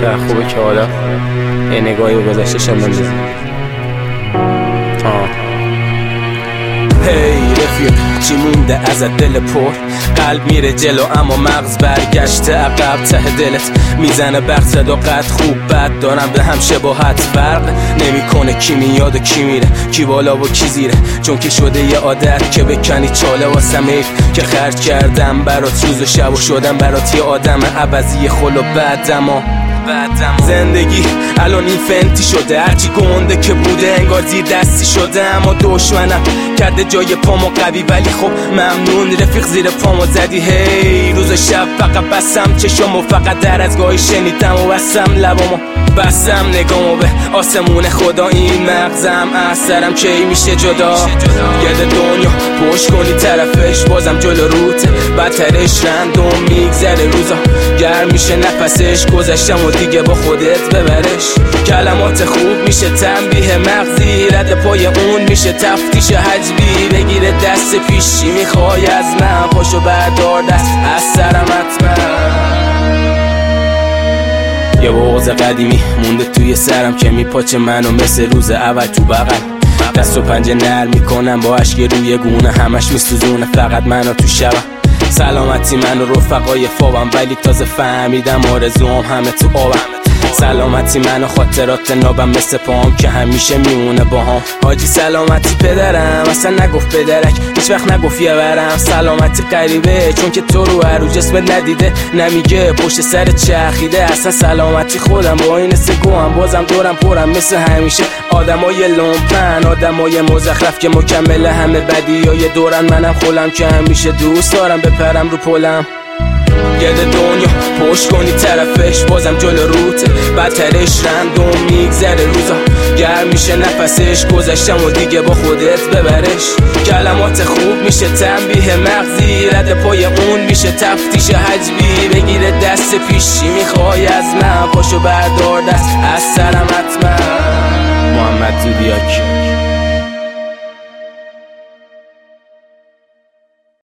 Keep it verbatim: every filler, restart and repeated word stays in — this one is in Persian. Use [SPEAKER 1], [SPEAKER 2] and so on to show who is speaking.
[SPEAKER 1] چقدر خوبه که حالا یه نگاهی به گذشته‌ش هم بندازیم.
[SPEAKER 2] هی رفیق چی مونده ازت دل پر؟ قلب میره جلو اما مغز برگشته عقب. ته دلت میزنه برق صدا قد خوب بد دارم به هم شباهت. فرق نمیکنه کی میاد و کی میره، کی بالا و کی زیره، چون که شده یه عادت که بکنی چاله واسم. حیف که خرج کردم برات روز و شب و شدم برات یه آدم عوضی خل و بعدم ها زندگی الان این فنتی شده، هرچی گنده که بوده انگار زیر دستی شده. اما دشمنم کرده جای پامو قوی، ولی خب ممنون رفیق زیر پامو زدی. هی روز و شب فقط بستم چشمو، فقط در از گاهی شنیدم و بستم لبامو، بستم نگامو به آسمون خدا. این مغزم از سرم کی میشه جدا؟ گرد دنیا پشت کنی طرفش بازم جلو روته، بدترش رندوم میگذره روزا، گرم میشه نفسش، گذشتم و دیگه با خودت ببرش. کلمات خوب میشه تنبیه مغزی، رد پای اون میشه تفتیش حجبی. بگیره دست پیشی میخوای از من، پاشو بردار دست از سرم حتما. یه بغض قدیمی مونده توی سرم که میپاچه منو مثل روز اول تو بغل. دست و پنجه نرم میکنم با اشک روی گونه، همش میسوزونه فقط منو تو شبم. سلامتی من و رفقای فابم، ولی تازه فهمیدم آرزوام همه تو آبم. سلامتی من و خاطرات نابم مثل پام که همیشه میمونه با هم. حاجی سلامتی پدرم اصلا نگفت پدرک، هیچ وقت نگفت یه برم. سلامتی قریبه چون که تو رو هر جسمت ندیده، نمیگه پشت سر چرخیده. اصلا سلامتی خودم با این سگو هم بازم دورم پرم مثل همیشه. آدمای لومپن آدمای مزخرف که مکمل همه بدیای دورن. منم خولم که همیشه دوست دارم بپرم رو پلم. گرد دنیا پشت کنی طرفش بازم جلو روته، بدترش رندوم میگذره روزا، گرم میشه نفسش، گذشتم و دیگه با خودت ببرش. کلمات خوب میشه تنبیه مغزی، رد پای اون میشه تفتیش حجبی. بگیره دست پیشی میخوای از من، پاشو بردار دست از